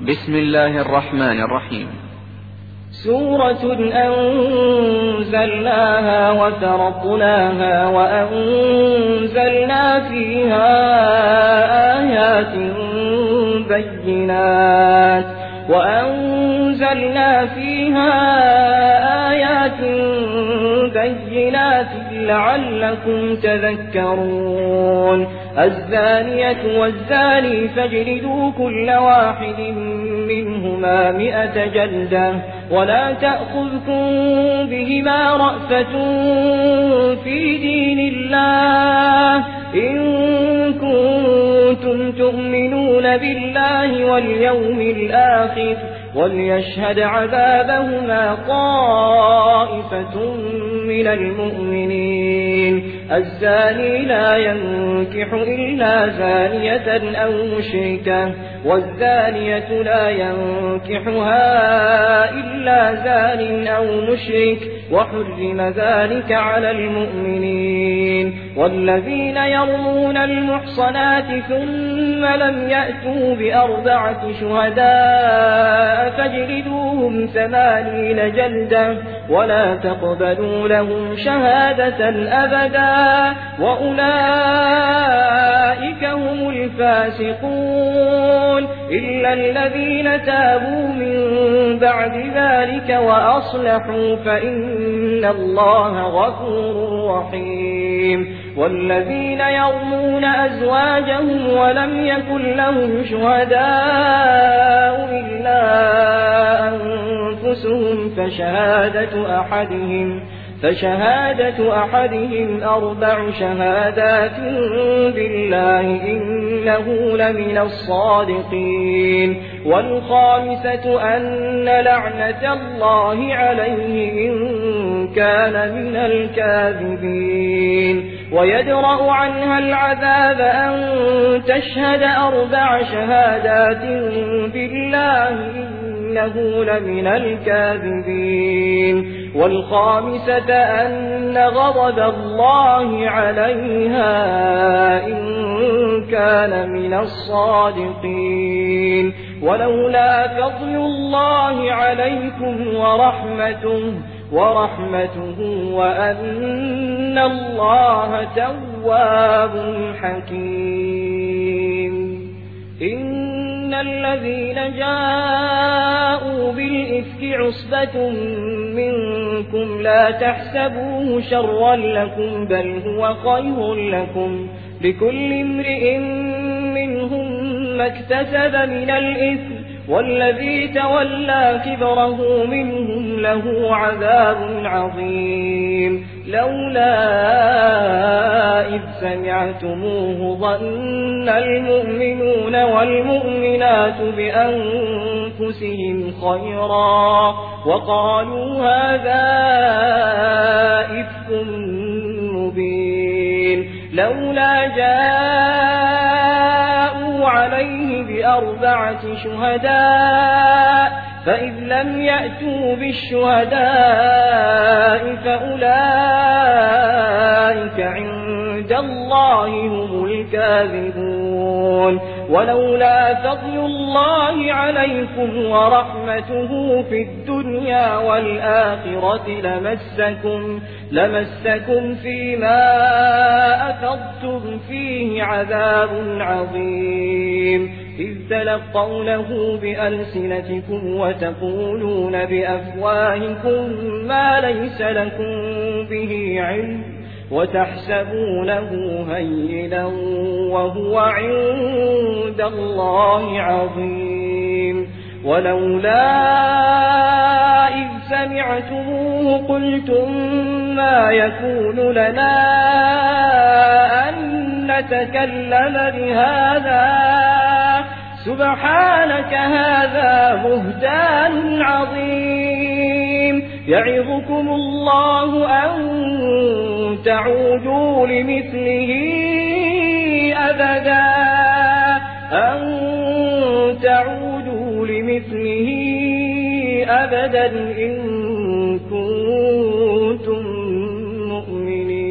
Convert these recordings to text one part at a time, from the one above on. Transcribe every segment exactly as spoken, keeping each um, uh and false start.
بسم الله الرحمن الرحيم. سورة أنزلناها وترقناها وأنزلنا فيها آيات بينات وأنزلنا فيها آيات بينات لعلكم تذكرون. الزانية والزاني فاجلدوا كل واحد منهما مئة جلدة ولا تأخذكم بهما رأفة في دين الله إن كنتم تؤمنون بالله واليوم الآخر وليشهد عذابهما طائفة من المؤمنين. الزاني لا ينكح إلا زانية أو مشركة والزانية لا ينكحها إلا زان أو مشرك وحرم ذلك على المؤمنين. والذين يرمون المحصنات ثم لم يأتوا بأربعة شهداء فاجلدوهم ثمانين جلدة ولا تقبلوا لهم شهادة أبدا وأولئك هم الفاسقون إلا الذين تابوا من بعد ذلك وأصلحوا فإن الله غفور رحيم. والذين يرمون أزواجهم ولم يكن لهم شهداء إلا أنفسهم فشهادة أحدهم فشهادة أحدهم أربع شهادات بالله إنه لمن الصادقين. والخامسة أن لعنة الله عليه إن كان من الكاذبين. ويدرأ عنها العذاب أن تشهد أربع شهادات بالله إنه لمن الكاذبين. والخامسة أن غضب الله عليها إن كان من الصادقين. ولولا فضل الله عليكم ورحمته ورحمته وأن الله تواب حكيم. إن الذين جاءوا بالإفك عصبة منكم لا تحسبوه شرا لكم بل هو خير لكم لكل امرئ منهم ما اكتسب من الإثم والذي تولى كبره منهم له عذاب عظيم. لولا إذ سمعتموه ظن المؤمنون والمؤمنات بأنفسهم خيرا وقالوا هذا إفك مبين. لولا جاءوا عليه بأربعة شهداء فإذ لم يأتوا بالشهداء فأولئك عند الله هم الكاذبون. ولولا فضل الله عليكم ورحمته في الدنيا والآخرة لمسكم لمسكم فيما أفضتم فيه عذاب عظيم إذ تلقونه بألسنتكم وتقولون بأفواهكم ما ليس لكم به علم وتحسبونه هينا وهو عند الله عظيم. ولولا إذ سمعتموه قلتم ما يكون لنا أن نتكلم بهذا سبحانك هذا بهتان عظيم. يعظكم الله أن تعودوا لمثله أبدا أن تعودوا لمثله أبدا إن كنتم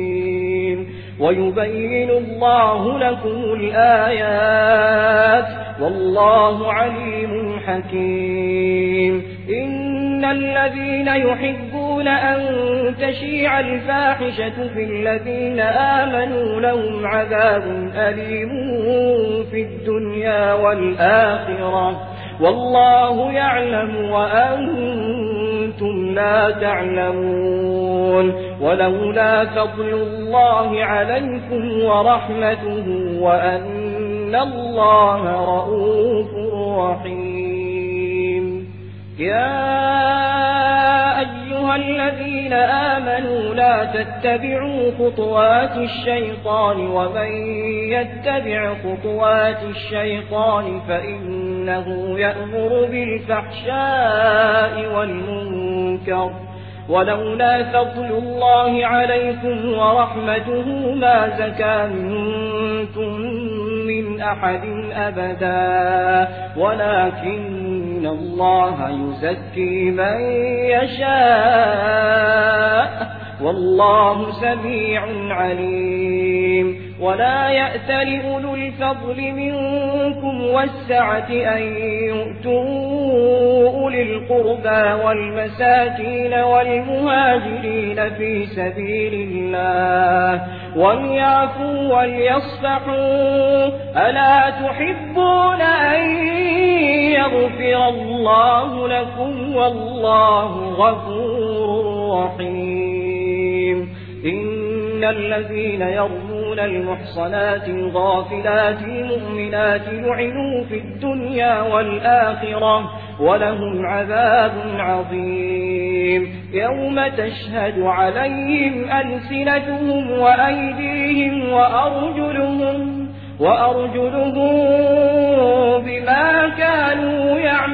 مؤمنين. ويبين الله لكم الآيات والله عليم حكيم. إن الذين يحبون أن تشيع الفاحشة في الذين آمنوا لهم عذاب أليم في الدنيا والآخرة والله يعلم وأنتم لا تعلمون. ولولا فضل الله عليكم ورحمته وأن الله رؤوف رحيم. يا أيها الذين آمنوا لا تتبعوا خطوات الشيطان ومن يتبع خطوات الشيطان فإنه يأمر بالفحشاء والمنكر ولولا فضل الله عليكم ورحمته ما زكى منكم من أحد أبدا ولكن الله يزكي من يشاء والله سميع عليم. ولا يأتل أولو الفضل منكم والسعة أن يؤتوا أولي القربى والمساكين والمهاجرين في سبيل الله وليعفوا وليصفحوا ألا تحبون أن يغفر الله لكم والله غفور رحيم. إن الذين يرمون المحصنات الغافلات المؤمنات لعنوا في الدنيا والآخرة ولهم عذاب عظيم. يوم تشهد عليهم ألسنتهم وأيديهم وأرجلهم وأرجلهم بما كانوا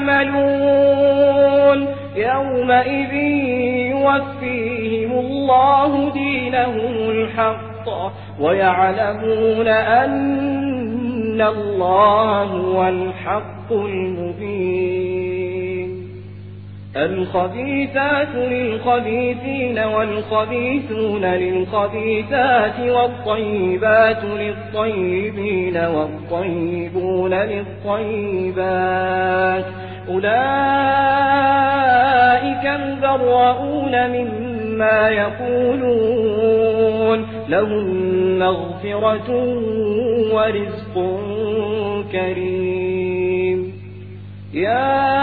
يعملون يومئذ يوفيهم الله دينهم الحق ويعلمون أن الله هو الحق المبين. الخبيثات للخبيثين والخبيثون للخبيثات والطيبات للطيبين والطيبون للطيبات أولئك مبرؤون مما يقولون لهم مغفرة ورزق كريم. يا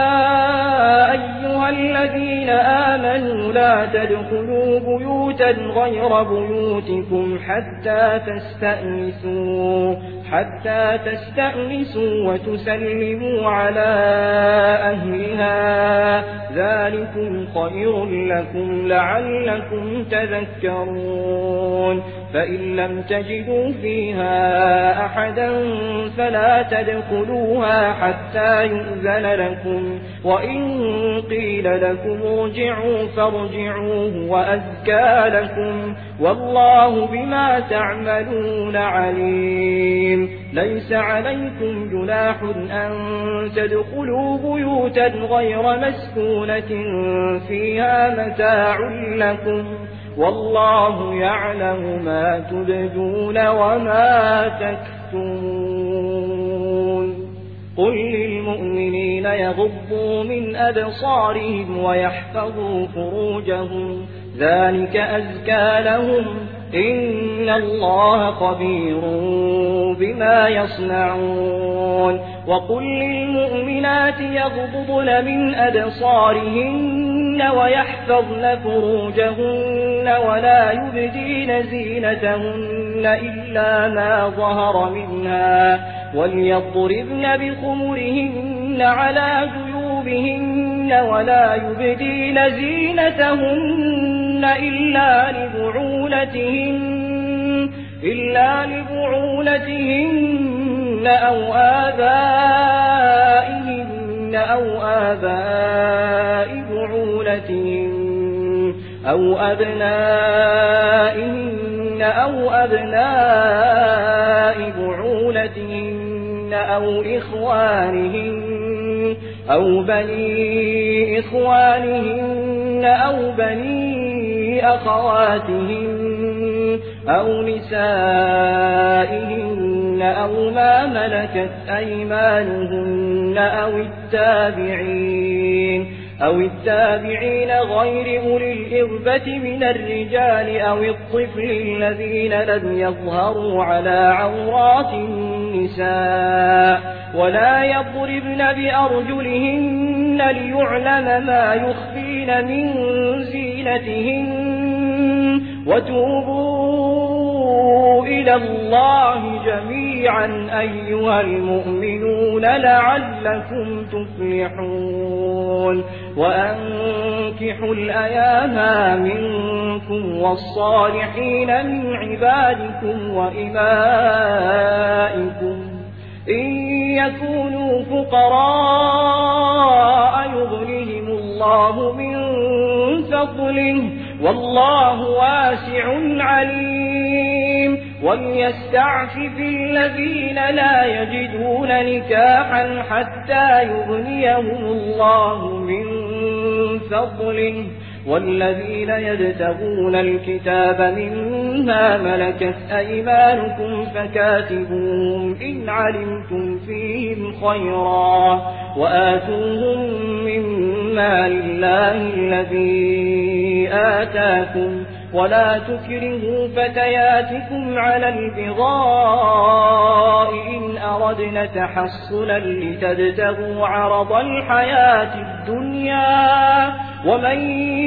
أيها الذين آمنوا لا تدخلوا بيوتا غير بيوتكم حتى تستأنسوا حتى تستأنسوا وتسلموا على أهلها ذلكم خير لكم لعلكم تذكرون. فإن لم تجدوا فيها أحدا فلا تدخلوها حتى يؤذن لكم وإن قيل لكم ارجعوا فارجعوه وأزكى لكم والله بما تعملون عليم. ليس عليكم جناح أن تدخلوا بيوتا غير مسكونة فيها متاع لكم والله يعلم ما تبدون وما تكتمون. قل للمؤمنين يغضوا من أبصارهم ويحفظوا فروجهم ذلك أزكى لهم إن الله خبير بما يصنعون. وقل للمؤمنات يغضضن من أبصارهن ويحفظن فروجهن ولا يبدين زينتهن إلا ما ظهر منها وليضربن بخمرهن على جيوبهن ولا يبدين زينتهن إلا لبعولتهن إلا لبعولتهن أو آبائهن أو آباء بعولتهن أو أبنائهن أو أبناء بعولتهن أو إخوانهن أو بني إخوانهن أو بني أخواتهن أو نسائهن أو ما ملكت أيمانهن أو التابعين أو التابعين غير أولي الإربة من الرجال أو الطفل الذين لم يظهروا على عورات النساء ولا يضربن بأرجلهن ليعلم ما يخفين من زينتهن وتوبوا إلى الله جميعا أيها المؤمنون لعلكم تفلحون وأنكحوا الأيام منكم والصالحين من عبادكم وإمائكم إن يكونوا فقراء يغنهم الله من فضله والله واسع عليم وليستعفف الذين لا يجدون نكاحا حتى يغنيهم الله من فضله والذين يبتغون الكتاب مما ملكت أيمانكم فكاتبوهم إن علمتم فيهم خيرا وآتوهم مما لله الذي آتاكم ولا تكرهوا فتياتكم على البغاء إن أردنا تحصنا لتبتغوا عرض الحياة الدنيا ومن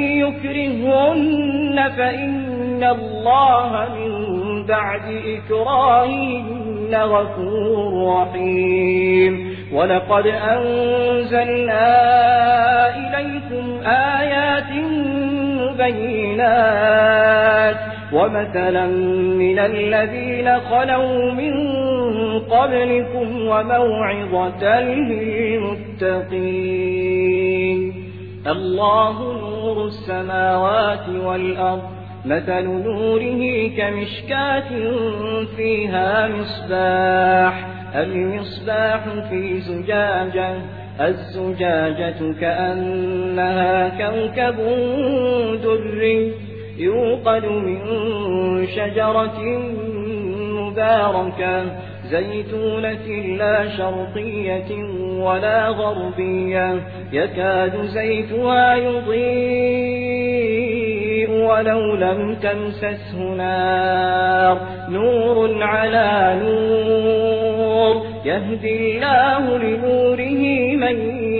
يكرهن فإن الله من بعد إكراههن غفور رحيم ولقد أنزلنا إليكم آيات مبينات ومثلا من الذين خلوا من قبلكم وموعظة للمتقين الله نور السماوات والأرض مثل نوره كمشكاة فيها مصباح المصباح في زجاجة الزجاجة كأنها كوكب دري يوقد من شجرة مباركة زيتونة لا شرقية ولا غربية يكاد زيتها يضيء ولو لم تمسسه نار نور على نور يهدي الله لنوره من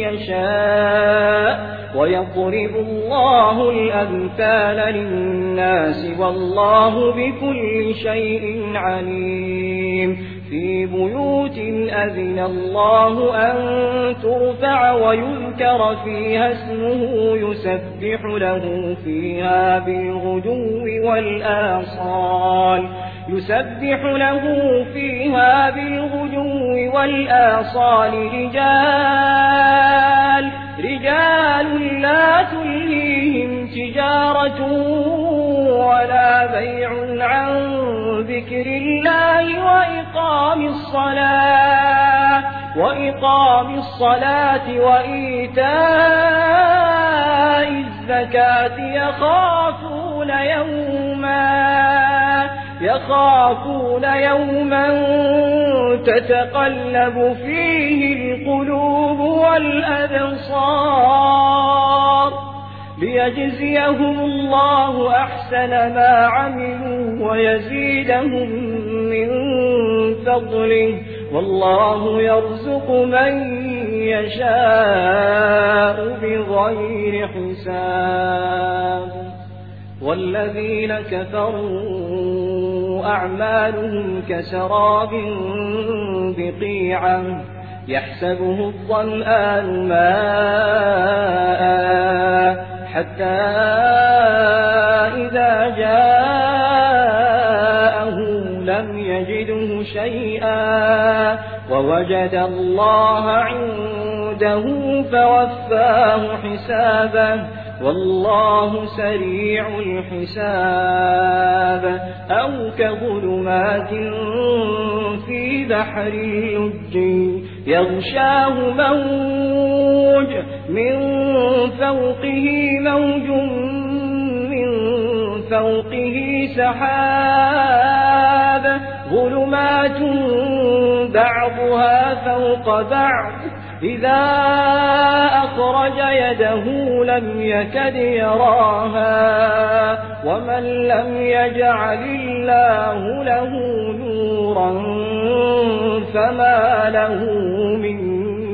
يشاء ويضرب الله الأمثال للناس والله بكل شيء عليم في بيوت أذن الله أن ترفع ويذكر فيها اسمه يسبح له فيها بالغدو والآصال يسبح له فيها بالغدو والآصال رجال رجال لا تلهيهم تجارة ولا بيع عن ذكر الله وإقام الصلاة وإقام الصلاة وإيتاء الزكاة يخافون يوما يخافون يوما تتقلب فيه القلوب والأبصار ليجزيهم الله أحسن ما عملوا ويزيدهم من فضله والله يرزق من يشاء بغير حساب والذين كفروا أعمالهم كسراب بقيعة يحسبه الظمآن ماء حتى إذا جاءه لم يجده شيئا ووجد الله عنده فوفاه حسابه والله سريع الحساب أو كظلمات في بحر اللج يغشاه موج من فوقه موج من فوقه سحاب ظلمات بعضها فوق بعض إذا أخرج يده لم يكد يراها ومن لم يجعل الله له نورا فما له من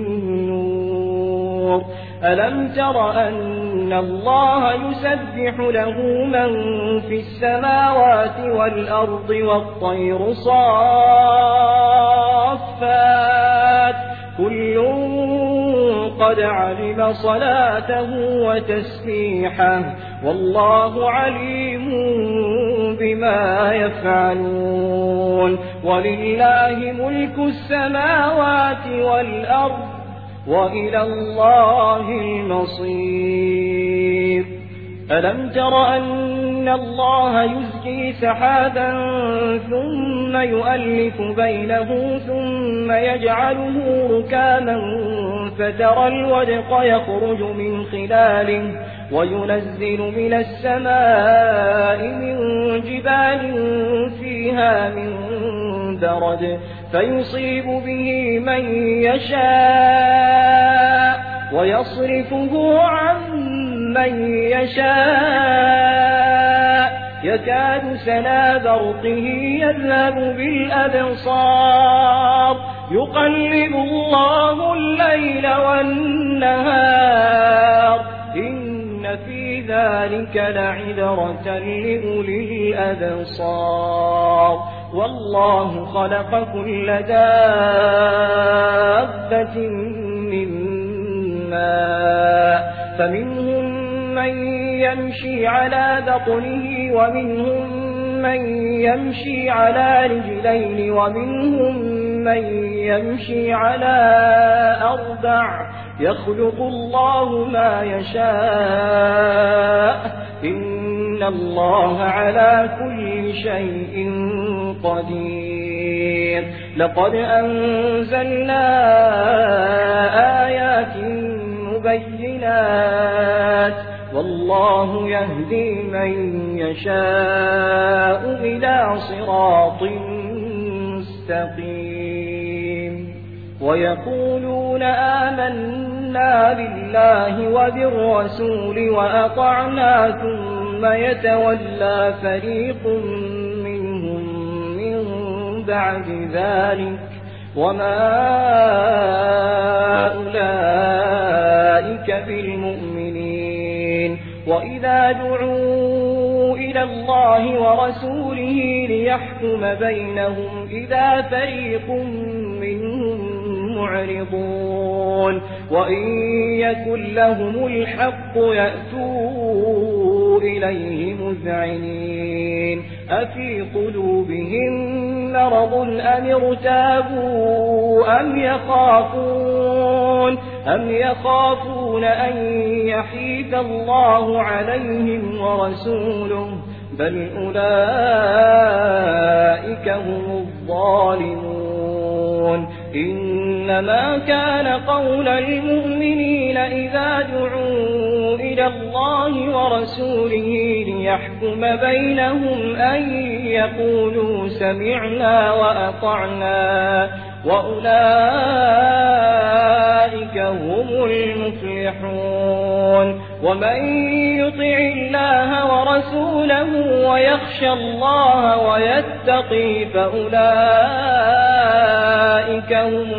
نور ألم تر أن الله يسبح له من في السماوات والأرض والطير صافات كل قد علم صلاته وتسبيحه والله عليم بما يفعلون ولله ملك السماوات والأرض وإلى الله المصير ألم تر أن الله يزجي سحابا ثم يؤلف بينه ثم يجعله ركاما فترى الودق يخرج من خلاله وينزل من السماء من جبال فيها من برد فيصيب به من يشاء ويصرفه عن من يشاء يكاد سنا برقه يذهب بالأبصار يقلب الله الليل والنهار إن في ذلك لعبرة لأولي الأبصار والله خلق كل دابة من ماء فمنهم من يمشي على بطنه ومنهم من يمشي على رجلين ومنهم من يمشي على أربع يخلق الله ما يشاء إن الله على كل شيء قدير لقد أنزلنا آيات مبينات والله يهدي من يشاء إلى صراط مستقيم ويقولون آمنا بالله وبالرسول وأطعنا ثم يتولى فريق منهم من بعد ذلك وما أولئك بالمؤمنين وإذا دعوا إلى الله ورسوله ليحكم بينهم إذا فريق منهم معرضون وإن يكن لهم الحق يأتوا إليه مذعنين أفي قلوبهم مرض أم ارتابوا أم يخافون أم يخافون أن يحيف الله عليهم ورسوله بل أولئك هم الظالمون إنما كان قول المؤمنين إذا دعوا إلى الله ورسوله ليحكم بينهم أن يقولوا سمعنا وأطعنا وأولئك هم المفلحون ومن يطع الله ورسوله ويخشى الله ويتقي فأولئك هم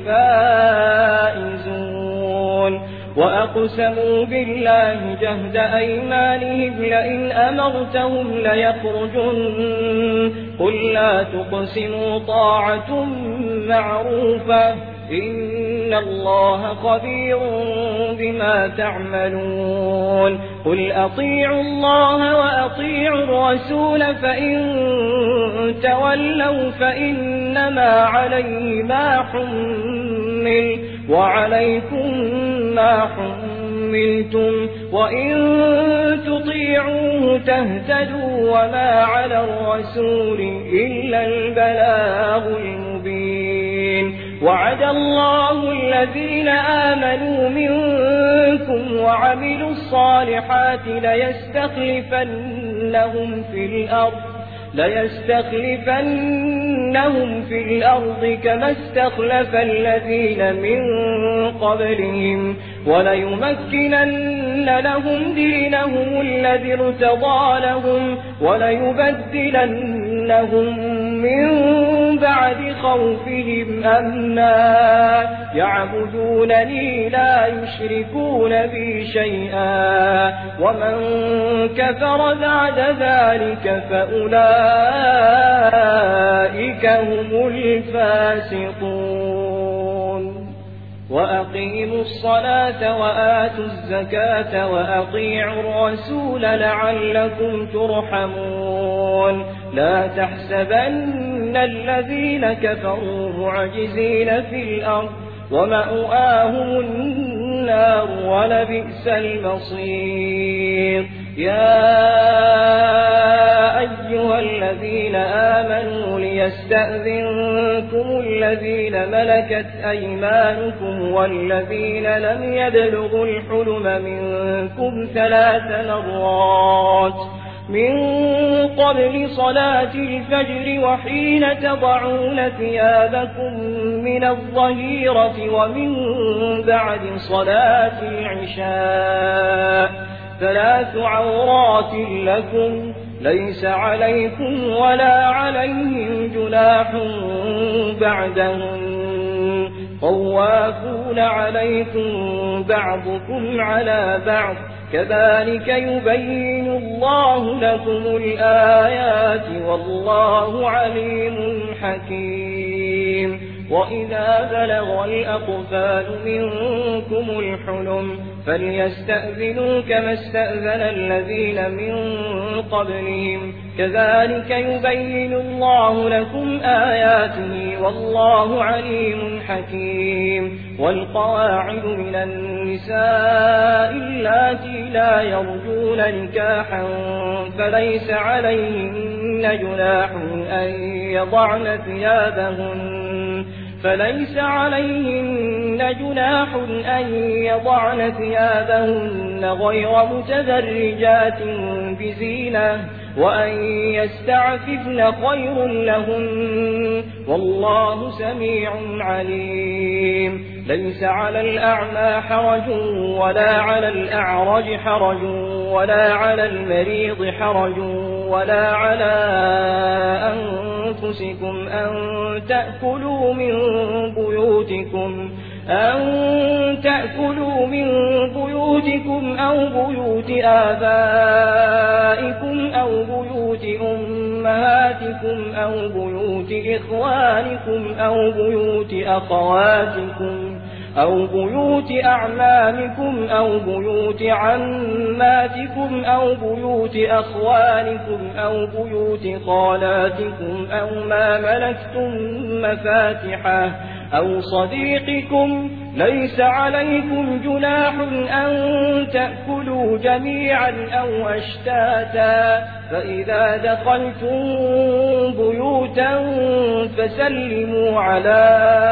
الفائزون وأقسموا بالله جهد أيمانهم لئن أمرتهم ليخرجن قل لا تقسموا طاعة معروفة إن الله خبير بما تعملون قل أطيعوا الله وأطيعوا الرسول فإن تولوا فإنما عليه ما حمل وعليكم ما حملتم وإن تطيعوه تهتدوا وما على الرسول إلا البلاغ المبين وعد الله الذين آمنوا منكم وعملوا الصالحات ليستخلفنهم في الأرض ليستخلفنهم لنستخلفنهم في الأرض كما استخلف الذين من قبلهم وليمكنن لهم دينهم الذي ارتضى لهم وليبدلنهم من بعد خوفهم أمنا يعبدونني لا يشركون بي شيئا ومن كفر بعد ذلك فأولئك هم الفاسقون وأقيموا الصلاة وآتوا الزكاة وأطيعوا الرسول لعلكم ترحمون لا تحسبن الذين كفروا معجزين في الأرض ومأواهم النار ولبئس المصير يا أيها الذين آمنوا ليستأذنكم الذين ملكت أيمانكم والذين لم يبلغوا الحلم منكم ثلاث مرات من قبل صلاة الفجر وحين تضعون ثيابكم من الظهيرة ومن بعد صلاة العشاء ثلاث عورات لكم ليس عليكم ولا عليهم جناح بعدهم طوافون عليكم بعضكم على بعض كذلك يبين الله لكم الآيات والله عليم حكيم وإذا بلغ الأطفال منكم الحلم فليستأذنوا كما استأذن الذين من قبلهم كذلك يبين الله لكم آياته والله عليم حكيم والقواعد من النساء اللاتي لا يرجون نكاحا فليس عليهن جناح أن يضعن ثيابهن فليس عليهن جناح أن يضعن ثيابهن غير متبرجات بزينة وأن يستعففن خير لهن والله سميع عليم ليس على الأعمى حرج ولا على الأعرج حرج ولا على المريض حرج ولا على أنفسكم أن تأكلوا من بيوتكم أن تأكلوا من بيوتكم أو بيوت آبائكم أو بيوت أمهاتكم أو بيوت إخوانكم أو بيوت أخواتكم أو بيوت أعمامكم أو بيوت عماتكم أو بيوت أخوانكم أو بيوت خالاتكم أو ما ملكتم مفاتحه أو صديقكم ليس عليكم جناح أن تأكلوا جميعا أو أشتاتا فإذا دخلتم بيوتا فسلموا على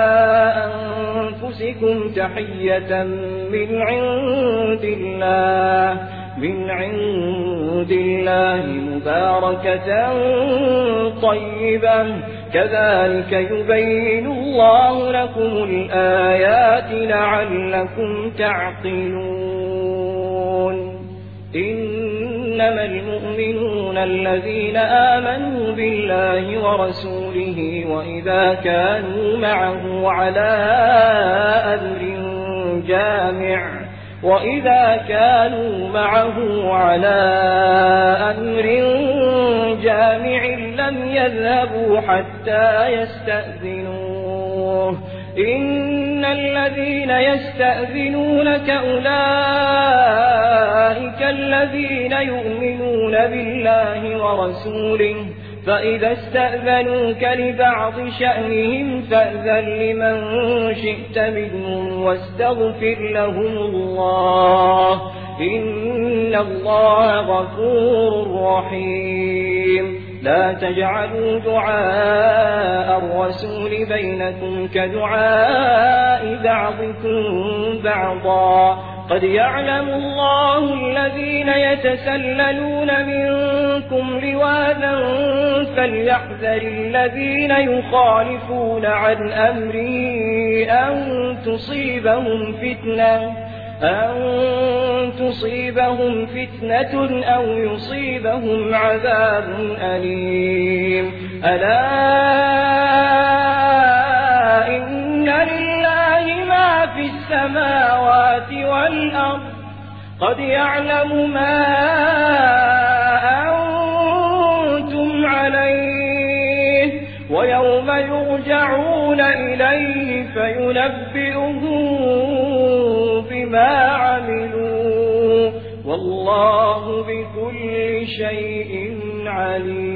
أنفسكم تحية من عند الله من عند الله مباركة طيبة كذلك يبين الله لكم الآيات لعلكم تعقلون إنما المؤمنون الذين آمنوا بالله ورسوله وإذا كانوا معه على أمر جامع وإذا كانوا معه على أمر جامع لم يذهبوا حتى يستأذنوه إن الذين يستأذنونك أولئك الذين يؤمنون بالله ورسوله فإذا استأذنوك لبعض شأنهم فأذن لمن شئت منهم واستغفر لهم الله إن الله غفور رحيم لا تجعلوا دعاء الرسول بينكم كدعاء بعضكم بعضا قد يعلم الله الذين يتسللون منكم لواذا فليحذر الذين يخالفون عن أمره أن تصيبهم فتنة أن تصيبهم فتنة أو يصيبهم عذاب أليم ألا إن لله ما في السماوات والأرض قد يعلم ما أنتم عليه ويوم يرجعون إليه فينبئهم بما عملوا والله بكل شيء عليم.